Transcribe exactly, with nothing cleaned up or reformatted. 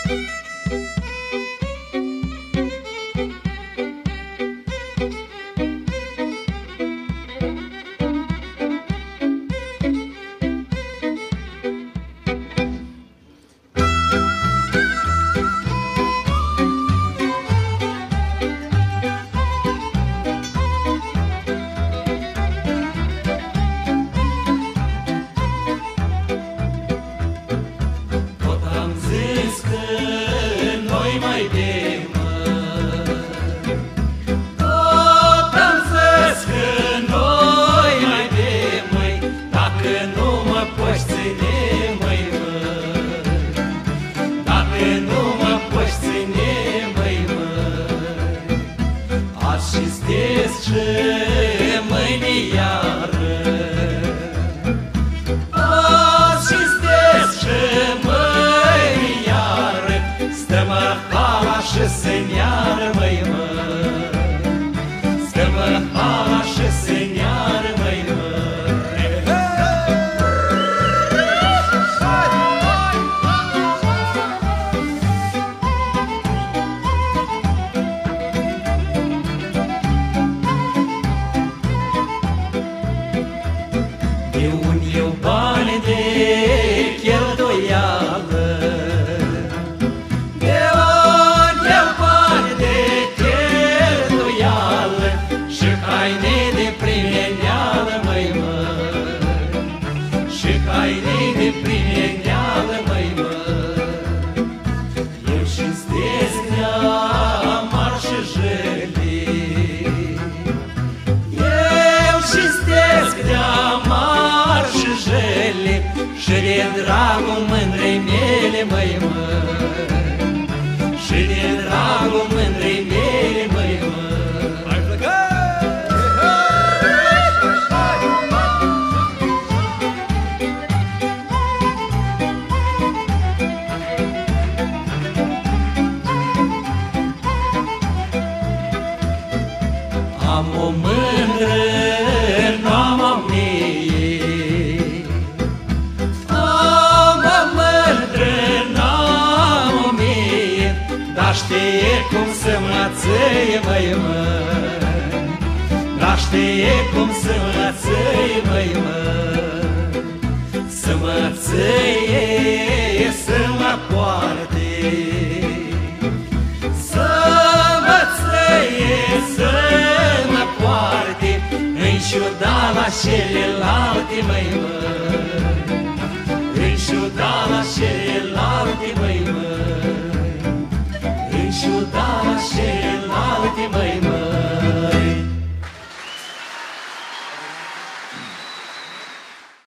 Și mâine iară Asistez și mâine iară Stă-mă hala și se-neară, măi, mă Stă-mă hala și se-neară, măi, mă De unde eu bani de cheltuială De unde eu bani de cheltuială Și haine de primeneală, măi, mă Și haine de primeneală, măi, mă Eu cinstez neamar și jăli Eu cinstez neamar și jăli Și de dragul mândrei mele, măi, mă Și de dragul mândrei mele, măi, mă Hai pleca! Am o mândră, n-am o mie Am o mândră, n-am o mie Dar știe cum să mă țăie, măi, mă Dar știe cum să mă țăie, măi, mă Să mă țăie, să mă poarte Să mă țăie, să mă poarte În ciuda la celelalte, măi, mă În ciuda la celelalte, măi, mă În ciuda la celelalte, măi, mă